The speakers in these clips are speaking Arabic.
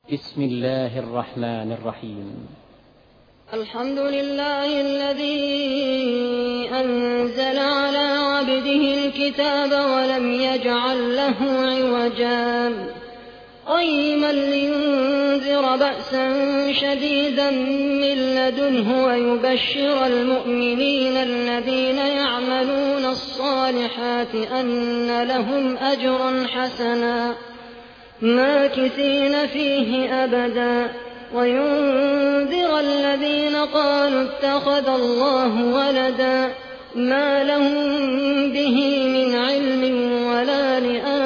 بسم الله الرحمن الرحيم. الحمد لله الذي أنزل على عبده الكتاب ولم يجعل له عوجا قيما لينذر بأسا شديدا من لدنه ويبشر المؤمنين الذين يعملون الصالحات أن لهم أجرا حسنا ماكثين فيه أبدا وينذر الذين قالوا اتخذ الله ولدا ما لهم به من علم ولا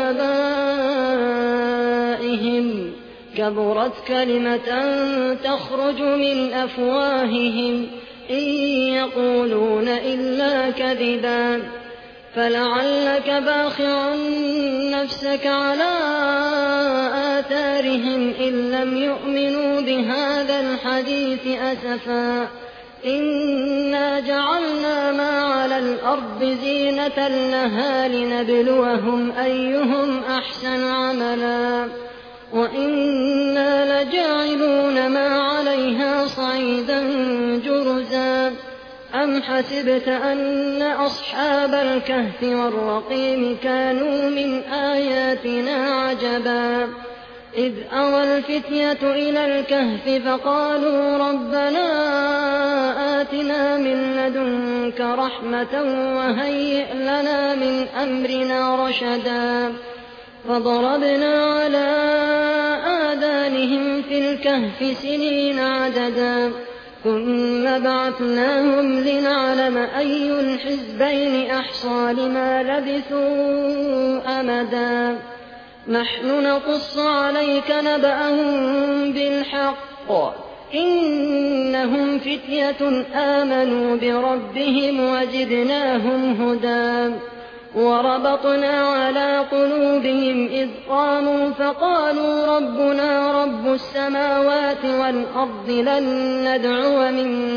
لآبائهم كبرت كلمة تخرج من أفواههم إن يقولون إلا كذبا فلعلك باخع نفسك على آثارهم إن لم يؤمنوا بهذا الحديث أسفا إنا جعلنا ما على الأرض زينة لها لنبلوهم أيهم أحسن عملا وإنا لجاعلون ما عليها صعيدا جرزا أم حسبت أن أصحاب الكهف والرقيم كانوا من آياتنا عجبا إذ أوى الفتية إلى الكهف فقالوا ربنا آتنا من لدنك رحمة وهيئ لنا من أمرنا رشدا فضربنا على آذانهم في الكهف سنين عددا ثم بعثناهم لنعلم أي الحزبين أحصى لما لبثوا أمدا نحن نقص عليك نبأهم بالحق إنهم فتية آمنوا بربهم وزدناهم هدى وربطنا على قلوبهم إذ قاموا فقالوا ربنا رب السماوات والأرض لن ندعو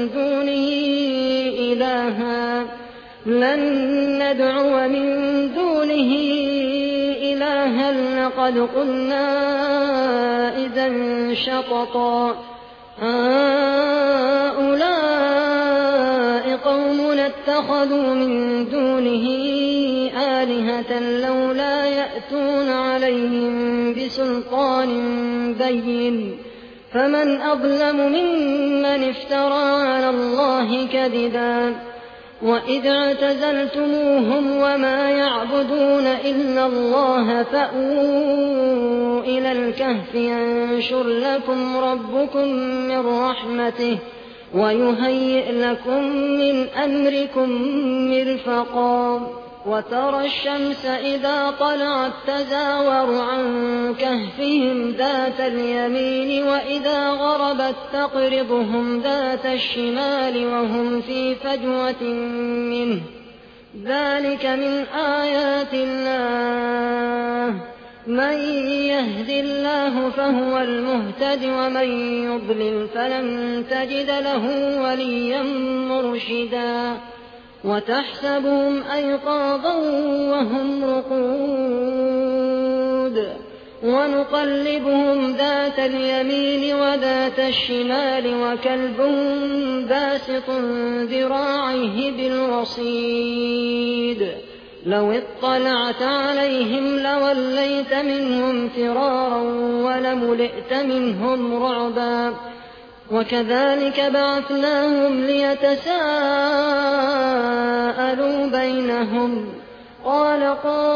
من دونه إلها لقد قلنا إذا شططا هؤلاء قوم اتخذوا من دونه آلهة لولا يأتون عليهم بسلطان بين فمن أظلم ممن افترى على الله كذبا وإذ اعتزلتموهم وما يعبدون إلا الله فأووا إلى الكهف ينشر لكم ربكم من رحمته ويهيئ لكم من أمركم مرفقا وترى الشمس إذا طلعت تزاور عن كهفهم ذات اليمين وإذا غربت تقرضهم ذات الشمال وهم في فجوة منه ذلك من آيات الله من يهد الله فهو المهتد ومن يضلل فلن تجد له وليا مرشدا وتحسبهم أيقاظا وهم رقود ونقلبهم ذات اليمين وذات الشمال وكلبهم باسط ذراعيه بالوصيد لو اطلعت عليهم لوليت منهم فرارا ولملئت منهم رعبا وكذلك بعثناهم ليتساءلوا بينهم قال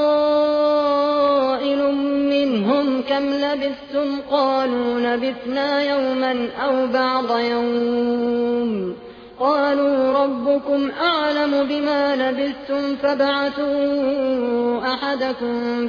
قائل منهم كم لبثتم قالوا لبثنا يوما أو بعض يوم قالوا ربكم أعلم بما لبثتم فابعثوا أحدكم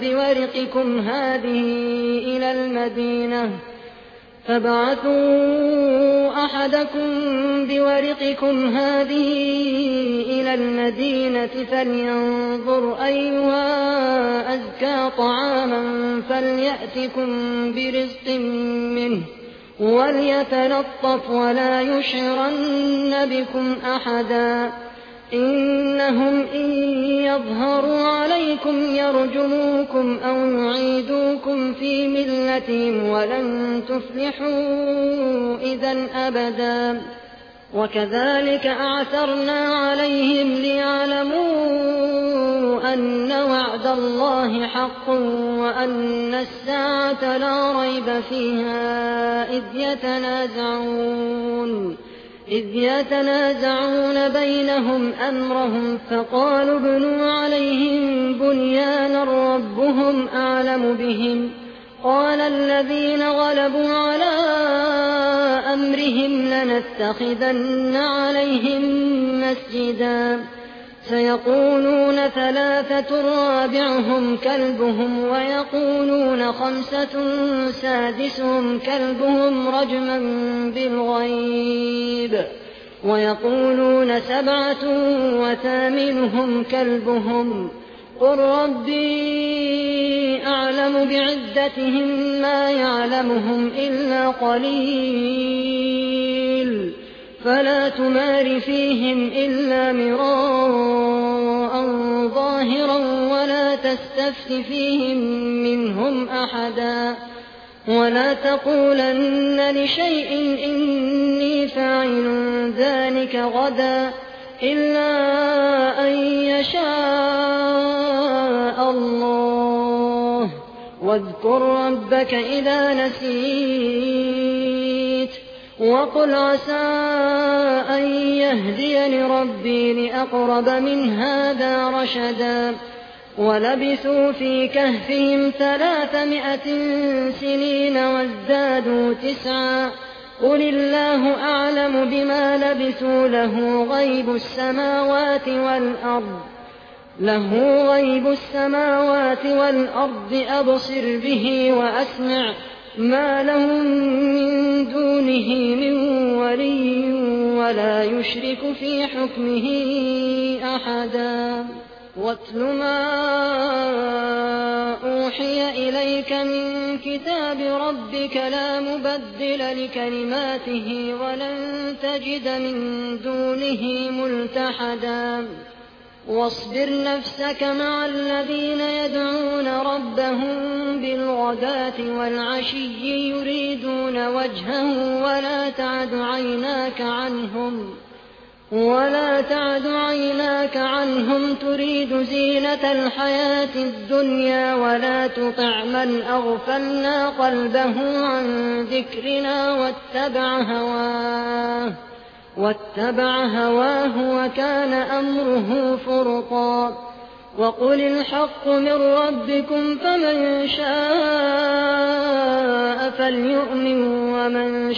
بورقكم هذه إلى المدينة فلينظر أيها أزكى طعاما فليأتكم برزق منه وليتلطف ولا يشعرن بكم أحدا إنهم إن يظهروا عليكم يرجموكم أو يعيدوكم في ملتهم ولن تفلحوا إذا أبدا. وكذلك أعثرنا عليهم ليعلموا أن وعد الله حق وأن الساعة لا ريب فيها إذ يتنازعون بينهم أمرهم فقالوا ابنوا عليهم بنيانا ربهم أعلم بهم. قال الذين غلبوا على أمرهم لنتخذن عليهم مسجدا. سيقولون 3 رابعهم كلبهم ويقولون 5 سادسهم كلبهم رجما بالغيب ويقولون 7 وثامنهم كلبهم. قل ربي أعلم بعدتهم ما يعلمهم إلا قليل فلا تمار فيهم إلا مراء ظاهرا ولا تستفت فيهم منهم أحدا ولا تقولن لشيء إني فاعل ذلك غدا إلا أن يشاء الله. واذكر ربك إذا نسيت وقل عسى أن يهديني ربي لأقرب من هذا رشدا. ولبثوا في كهفهم 300 سنين وازدادوا 9. قل الله أعلم بما لبثوا له غيب السماوات والأرض أبصر به وأسمع ما لهم من دونه من ولي ولا يشرك في حكمه أحدا. واتل ما أوحي إليك من كتاب ربك لا مبدل لكلماته ولن تجد من دونه ملتحدا. واصبر نفسك مع الذين يدعون ربهم بالغداة والعشي يريدون وجهه ولا تعد عيناك عنهم تريد زينة الحياة الدنيا ولا تطع من أغفلنا قلبه عن ذكرنا واتبع هواه وكان أمره فرطا. وقل الحق من ربكم فمن شاء فليؤمن ومن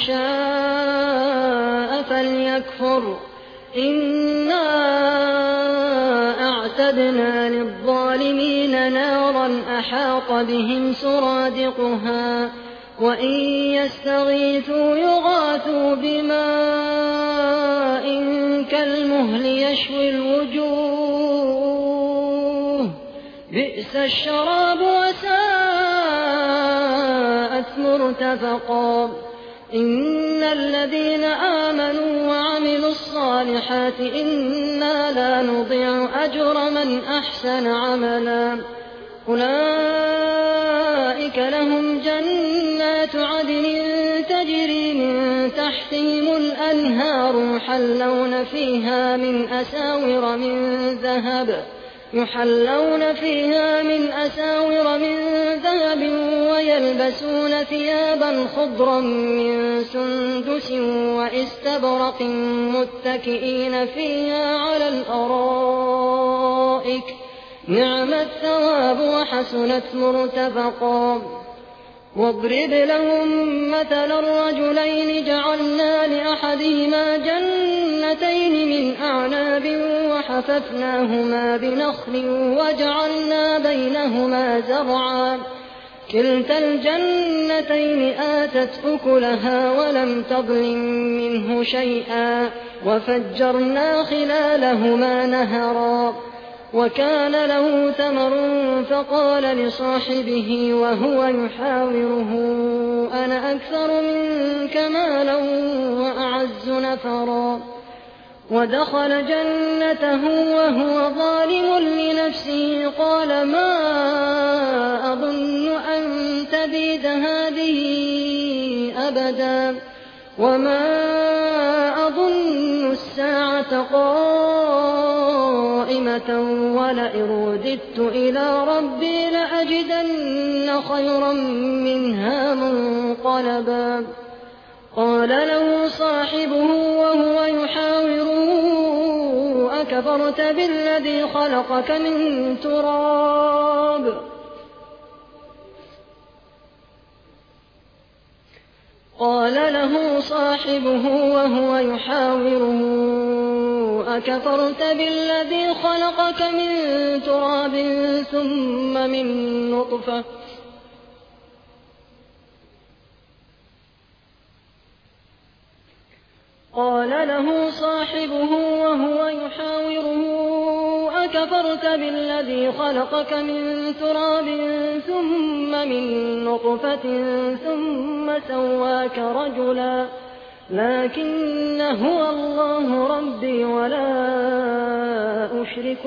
شاء فليكفر. إنا أعتدنا للظالمين نارا أحاط بهم سرادقها وإن يستغيثوا يغاثوا بماء كالمهل يشوي الوجوه بئس الشراب وساءت مرتفقا. إن الذين آمنوا وعملوا الصالحات إنا لا نضيع أجر من أحسن عملا. أولئك لهم جنات عدن تجري من تحتهم الأنهار يحلون فيها من أساور من ذهب ويلبسون ثيابا خضرا من سندس واستبرق متكئين فيها على الأرائك نعم الثواب وحسنت مرتفقا. واضرب لهم مثلا الرجلين جعلنا لأحدهما جنتين من أعناب وحففناهما بنخل وجعلنا بينهما زرعا كلتا الجنتين آتت أكلها ولم تظلم منه شيئا وفجرنا خلالهما نهرا. وكان له ثمر فقال لصاحبه وهو يحاوره أنا أكثر منك مالا وأعز نفرا. ودخل جنته وهو ظالم لنفسه قال ما أظن أن تبيد هذه أبدا وما أظن الساعة قائمة ولئن رددت إلى ربي لأجدن خيرا منها منقلبا قال له صاحبه وهو يحاوره أكفرت بالذي خلقك من تراب قال له صاحبه وهو يحاوره أكفرت بالذي خلقك من تراب ثم من نطفة قال له صاحبه وهو يحاوره أكفرت بالذي خلقك من تراب ثم من نطفة ثم سواك رجلا لكن هو الله ربي ولا أشرك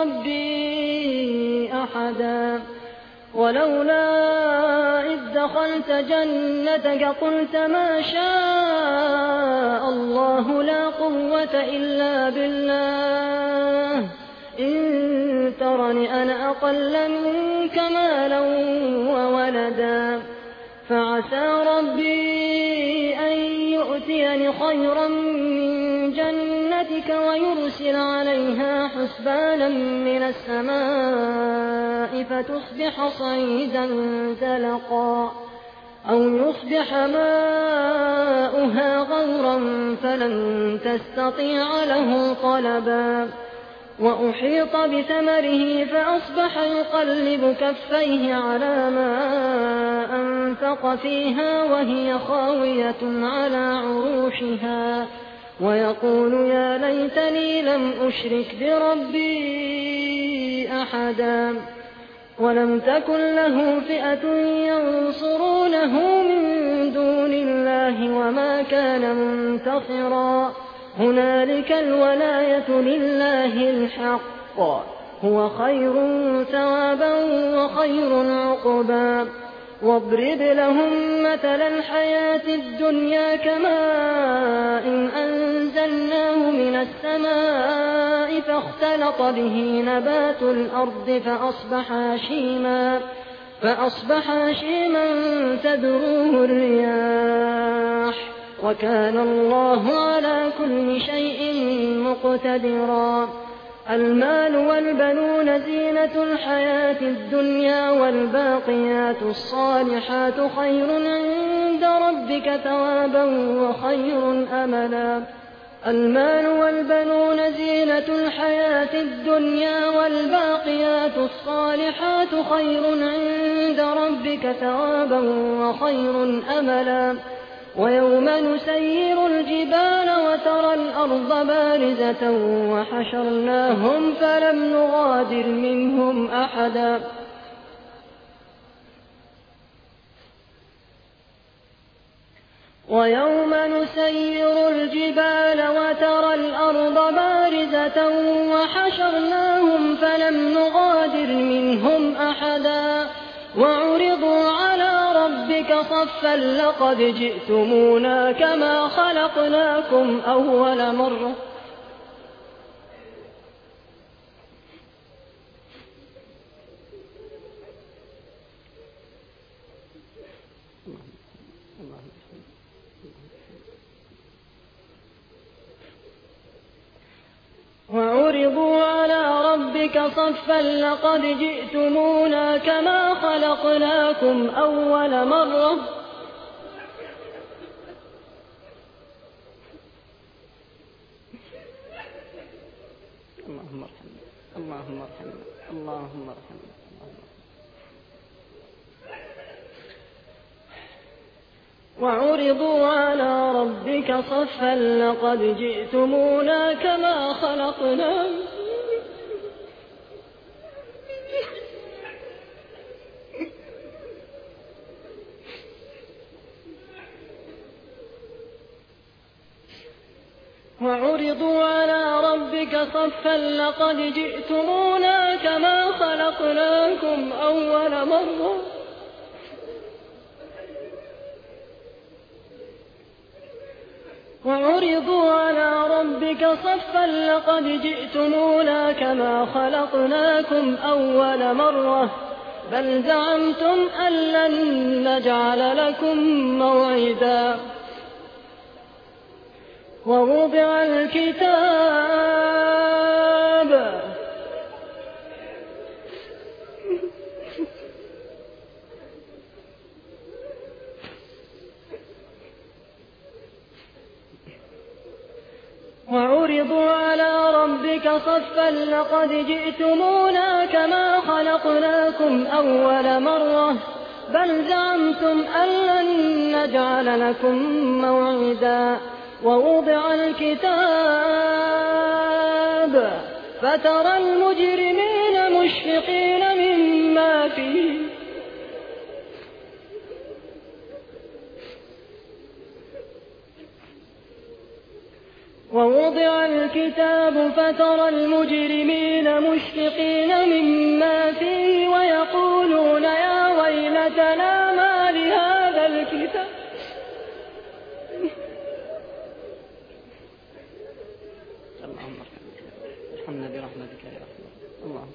بربي أحدا ولولا إذ دخلت جنتك قلت ما شاء الله لا قوة إلا بالله إن ترني أنا أقل منك مالا وولدا فعسى ربي أن يؤتيني خيرا من جنتك ويرسل عليها حسبانا من السماء فتصبح صعيدا زلقا أو يصبح ماؤها غورا فلن تستطيع له طلبا وأحيط بثمره فأصبح يقلب كفيه على ما أنفق فيها وهي خاوية على عروشها ويقول يا ليتني لم أشرك بربي أحدا ولم تكن له فئة ينصرونه من دون الله وما كان منتصرا هنالك الولاية لله الحق هو خير ثوابا وخير عقبا واضرب لهم مثل الحياة الدنيا كماء أنزلناه من السماء فاختلط به نبات الأرض فأصبح هشيما تذروه الرياح وكان الله على كل شيء مقتدرا المال والبنون زينة الحياة الدنيا والباقيات الصالحات خير عند ربك ثوابا وخير أملا المال والبنون زينة الحياة الدنيا والباقيات الصالحات خير عند ربك ثوابا وخير أملا ويوم نسير الجبال وترى الأرض بارزة وحشرناهم فلم نغادر منهم أحدا ويوم نسير الجبال وترى الأرض بارزة وحشرناهم فلم نغادر منهم أحدا وعرضوا على ربك صفا لقد جئتمونا كما خلقناكم أول مرة وعرضوا على ربك صفا لقد جئتمونا كما خلقناكم أول مرة اللهم ارحمنا اللهم ارحمنا اللهم ارحمنا وعرضوا على ربك صفا لقد جئتمونا كما خلقناكم وعرضوا على ربك صفا لقد جئتمونا كما خلقناكم أول مرة وعرضوا على ربك صفا لقد جئتمونا كما خلقناكم أول مرة بل زعمتم أن لن نجعل لكم موعدا ووضع الكتاب وعرضوا على ربك صفا لقد جئتمونا كما خلقناكم أول مرة بل زعمتم أن لن نجعل لكم موعدا ووضع الكتاب فترى المجرمين مشفقين مما فيه ووضع الكتاب فترى المجرمين مشفقين مما فيه ويقولون يا ويلتنا ما لهذا الكتاب اللهم ارحمنا برحمتك يا رحمن اللهم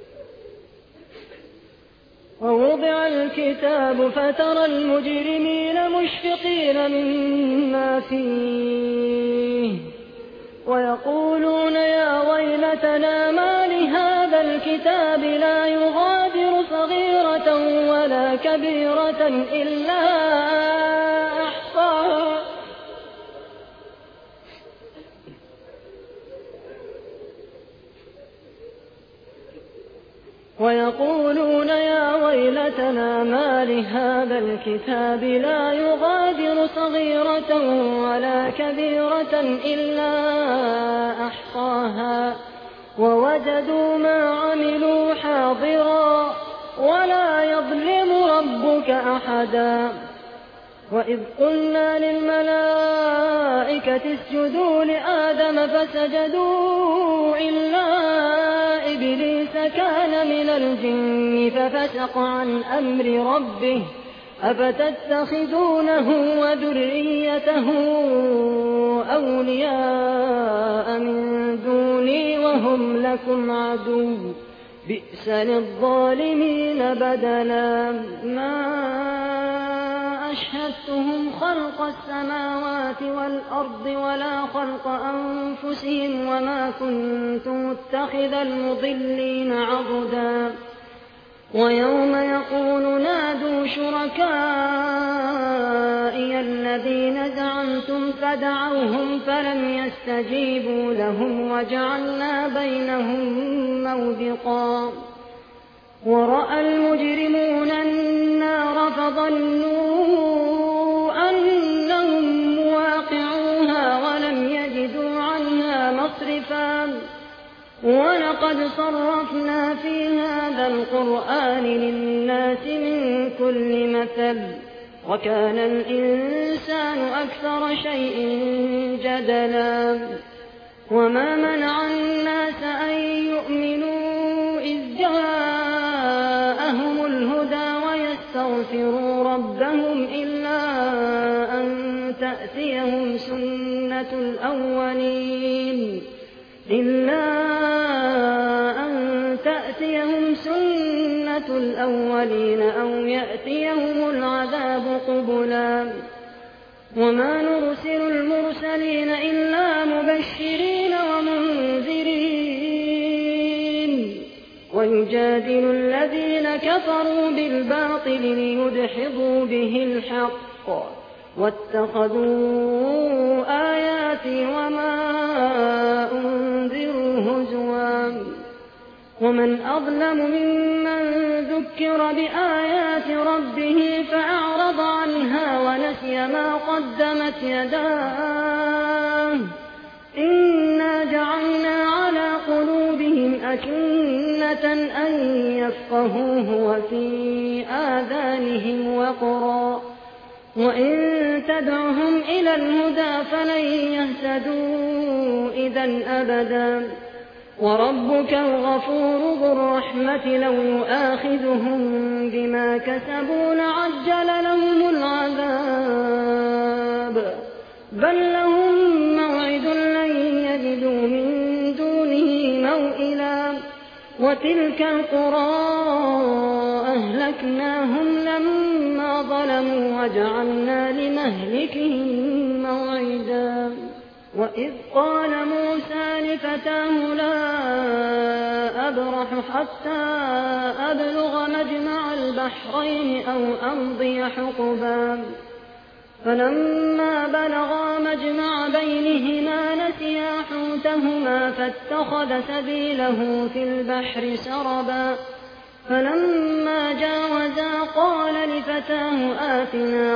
ووضع الكتاب فترى المجرمين مشفقين مما فيه ويقولون يا ويلتنا ما لهذا الكتاب لا يغادر صغيرة ولا كبيرة إلا أحصاها ويقولون يا ويلتنا ما لهذا الكتاب لا يغادر صغيرة ولا كبيرة إلا أحصاها ووجدوا ما عملوا حاضرا ولا يظلم ربك أحدا وإذ قلنا للملائكة اسجدوا لآدم فسجدوا إلا إبليس كان من الجن ففسق عن أمر ربه أفتتخذونه وذريته أولياء من دوني وهم لكم عدو بئس للظالمين بدلا ما أشهدتهم خلق السماوات والأرض ولا خلق أنفسهم وما كنت متخذ المضلين عضدا ويوم يقول نادوا شركائي الذين زعمتم فدعوهم فلم يستجيبوا لهم وجعلنا بينهم موبقا ورأى المجرمون النار فظنوا أنهم مواقعوها ولم يجدوا عنها مصرفا ولقد صرفنا في هذا القرآن للناس من كل مثل وكان الإنسان أكثر شيء جدلا وما منع الناس أن يؤمنوا إذ جاءهم الهدى ويستغفروا ربهم إلا أن تأتيهم سنة الأولين أو يأتيهم العذاب قبلا وما نرسل المرسلين إلا مبشرين ومنذرين ويجادل الذين كفروا بالباطل ليدحضوا به الحق واتخذوا آياتي وما أنذروا هزوا ومن أظلم ممن ذكر بآيات ربه فأعرض عنها ونسي ما قدمت يداه إنا جعلنا على قلوبهم أكنة أن يفقهوه وفي آذانهم وقرا وإن تدعهم إلى الهدى فلن يهتدوا إذا أبدا وربك الغفور ذو الرحمة لو يؤاخذهم بما كسبوا لعجل لهم العذاب بل لهم موعد لن يجدوا من دونه موئلا وتلك القرى أهلكناهم لما ظلموا وجعلنا لمهلكهم موعدا وإذ قال موسى لفتاه لا أبرح حتى أبلغ مجمع البحرين أو أمضي حقبا فلما بلغا مجمع بينهما نسيا حوتهما فاتخذ سبيله في البحر سربا فلما جاوزا قال لفتاه آتنا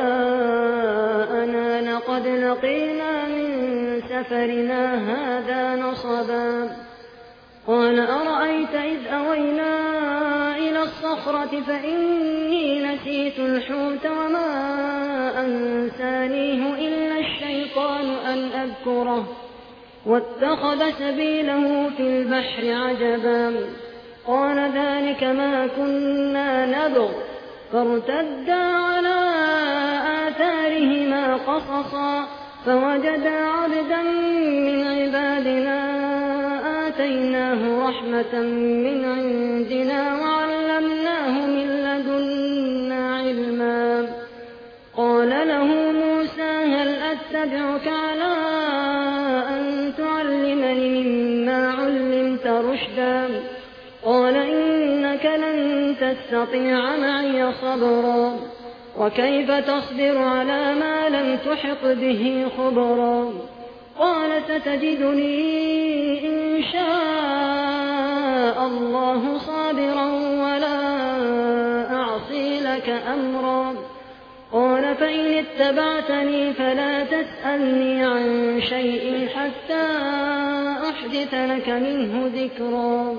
غداءنا لقد لقينا من سفرنا هذا نصبا قال أرأيت إذ أوينا إلى الصخرة فإني نسيت الحوت وما أنسانيه إلا الشيطان أن أذكره واتخذ سبيله في البحر عجبا قال ذلك ما كنا نبغ فارتدا على آثارهما قصصا فوجدا عبدا من عبادنا آتيناه رحمة من عندنا وعلمناه من لدنا علما قال له موسى هل أتبعك على أن تعلمني مما علمت رشدا قال إنك لن تستطيع معي صبرا وكيف تصبر على ما لم تحط به خبرا قال ستجدني إن شاء الله صابرا ولا أعصي لك أمرا قال فإن اتبعتني فلا تسألني عن شيء حتى أحدث لك منه ذكرا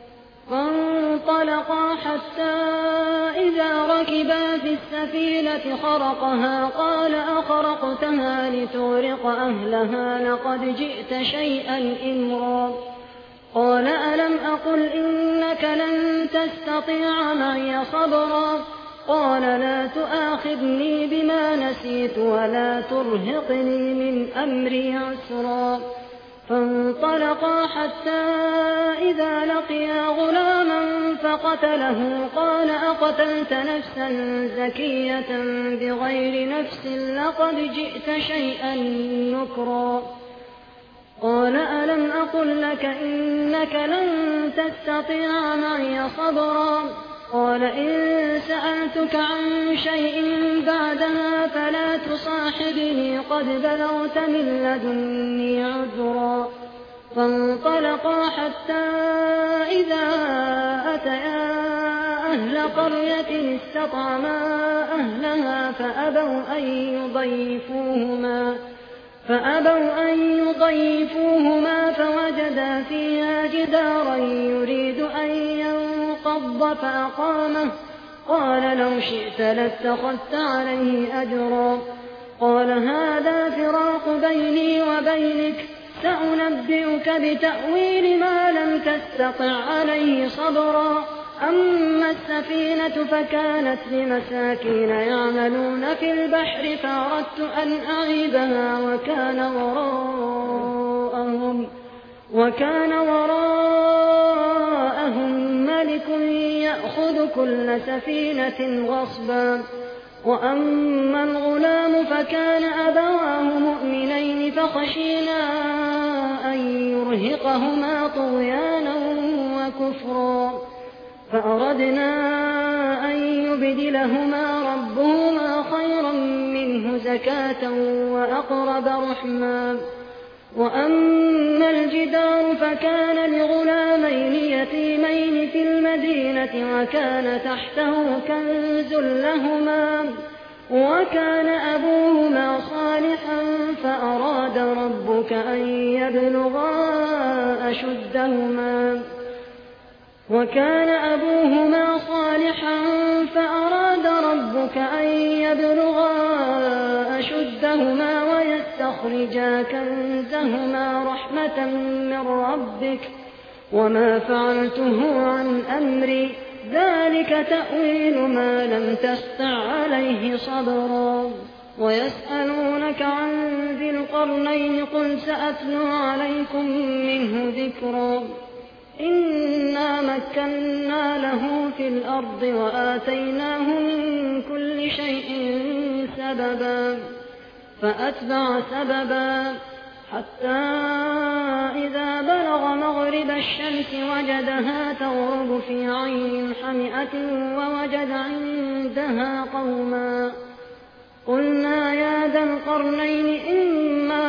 فانطلقا حتى إذا ركبا في السفينة خرقها قال أخرقتها لتغرق أهلها لقد جئت شيئا إمرا قال ألم أقل إنك لن تستطيع معي صبرا قال لا تؤاخذني بما نسيت ولا ترهقني من أمري عسرا فانطلقا حتى إذا لقيا غلاما فقتله قال أقتلت نفسا زكية بغير نفس لقد جئت شيئا نكرا قال ألم أقل لك إنك لن تستطيع معي صبرا قال إن سألتك عن شيء بعدها فلا تصاحبني قد بلغت من لدني عذرا فانطلقا حتى إذا أتيا أهل قرية استطعما أهلها فأبوا أن يضيفوهما فوجدا فيها جدارا يريد أن ينقض فأقامه قال لو شئت لاتخذت عليه أجرا قال هذا فراق بيني وبينك سأنبئك بتأويل ما لم تستطع عليه صبرا أما السفينة فكانت لمساكين يعملون في البحر فأردت أن أعيبها وكان وراءهم ملك يأخذ كل سفينة غصبا وأما الغلام فكان أبواه مؤمنين فخشينا أن يرهقهما طغيانا وكفرا فأردنا أن يبدلهما ربهما خيرا منه زكاة وأقرب رحما وأما الجدار فكان لغلامين يتيمين في المدينة وكان تحته كنز لهما وكان أبوهما صالحا فأراد ربك أن يبلغا بينهما ويستخرجا كنزهما رحمة من ربك وما فعلته عن أمري ذلك تأويل ما لم تستطع عليه صبرا ويسألونك عن ذي القرنين قل سأتلو عليكم منه ذكرا إنا مكنا له في الأرض وآتيناه من كل شيء سببا فأتبع سببا حتى إذا بلغ مغرب الشمس وجدها تغرب في عين حمئة ووجد عندها قوما قلنا يا ذا القرنين إما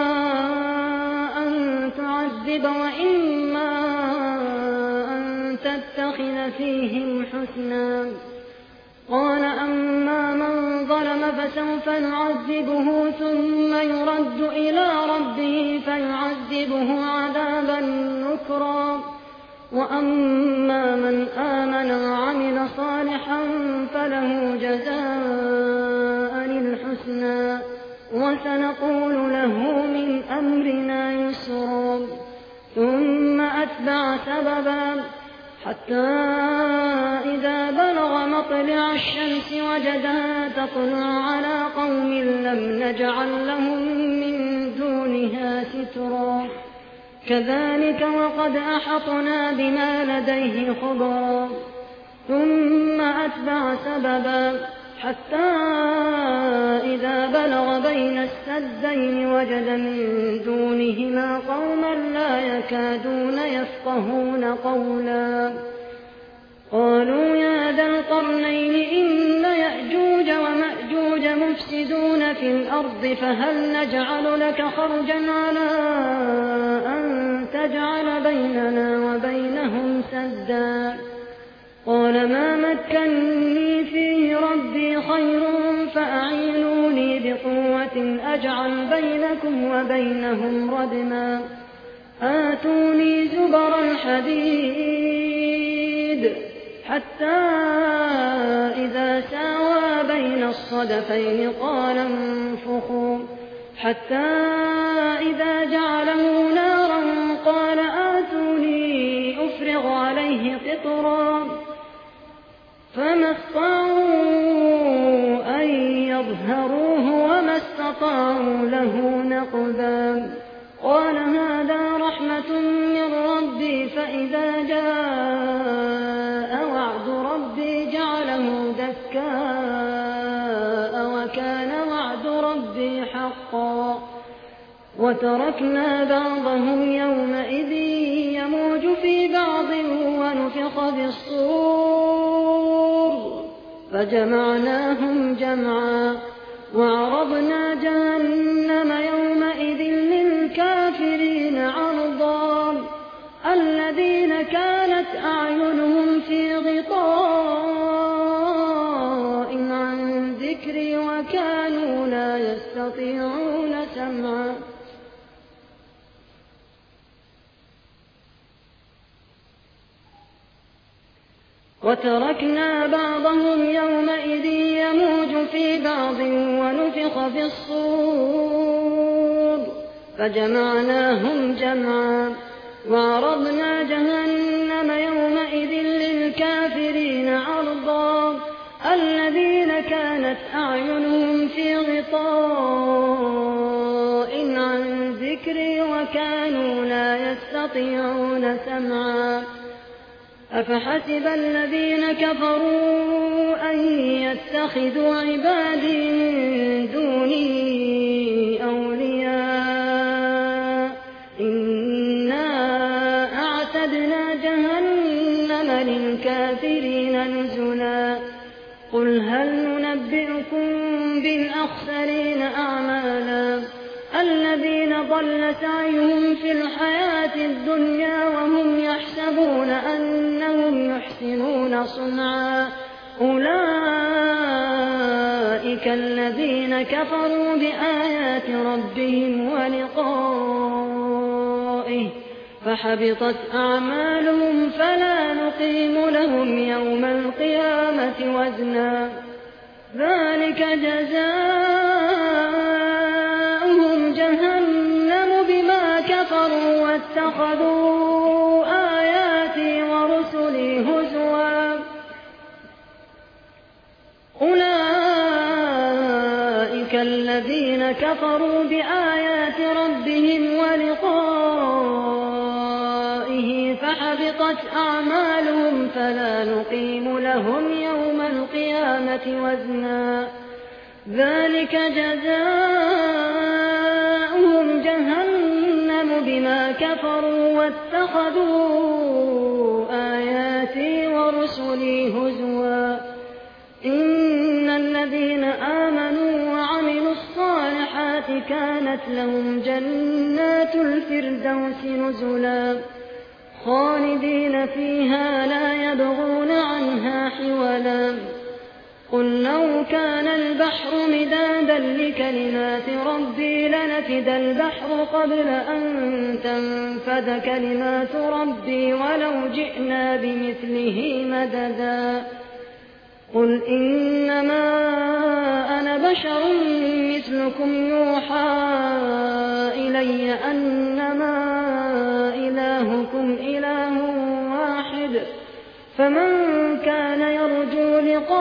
أن تعذب وإما أن تتخذ فيهم حسنا قال أما من ظلم فسوف نعذبه ثم يرد إلى ربه فيعذبه عذابا نكرا وأما من آمن وعمل صالحا فله جزاء الحسنى وسنقول له من أمرنا يسرا ثم أتبع سببا حتى إذا بلغ مطلع الشمس وجدها تطلع على قوم لم نجعل لهم من دونها سترا كذلك وقد أحطنا بما لديه خبرا ثم أتبع سببا حتى إذا بلغ بين السدين وجد من دونهما قوما لا يكادون يفقهون قولا قالوا يا ذا القرنين إن يأجوج ومأجوج مفسدون في الأرض فهل نجعل لك خرجا على أن تجعل بيننا وبينهم سدا قال ما مكنني فيه ربي خير فأعينوني بقوة أجعل بينكم وبينهم ردما آتوني زبر الحديد حتى إذا ساوى بين الصدفين قال انفخوا حتى إذا جعله نارا قال آتوني أفرغ عليه قطرا فما استطاعوا أن يظهروه وما استطاعوا له نقبا قال هذا رحمة من ربي فإذا جاء وعد ربي جعله دكاء وكان وعد ربي حقا وتركنا بعضهم يومئذ يموج في بعض ونفخ في الصور فجمعناهم جمعا وعرضنا جهنم يومئذ للكافرين عرضا الذين كانت أعينهم في غطاء عن ذكري وكانوا لا يستطيعون سمعا وتركنا بعضهم يومئذ يموج في بعض ونفخ في الصور فجمعناهم جمعا وعرضنا جهنم يومئذ للكافرين عرضا الذين كانت أعينهم في غطاء عن ذكري وكانوا لا يستطيعون سمعا أفحسب الذين كفروا أن يتخذوا عبادي من دوني أولياء إنا أعتدنا جهنم للكافرين نزلا قل هل ننبئكم بالأخسرين أعمالا الذين ضل سعيهم في الحياة الدنيا وهم يحسبون أنهم يحسنون صنعا أولئك الذين كفروا بآيات ربهم ولقائه فحبطت أعمالهم فلا نقيم لهم يوم القيامة وزنا ذلك جزاؤهم واتخذوا آياتي ورسلي هزوا أولئك الذين كفروا بآيات ربهم ولقائه فحبطت أعمالهم فلا نقيم لهم يوم القيامة وزنا ذلك جزاؤهم جهنم بما كفروا واتخذوا آياتي ورسلي هزوا إن الذين آمنوا وعملوا الصالحات كانت لهم جنات الفردوس نزلا خالدين فيها لا يبغون عنها حولا قل لو كان البحر مدادا لكلمات ربي لنفد البحر قبل أن تنفد كلمات ربي ولو جئنا بمثله مددا قل إنما أنا بشر مثلكم يوحى إلي أنما إلهكم إله واحد فمن كان يرجو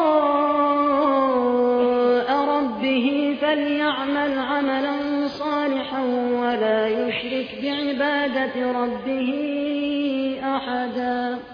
لقاء ربه فليعمل عملا صالحا ولا يشرك بعبادة ربه أحدا.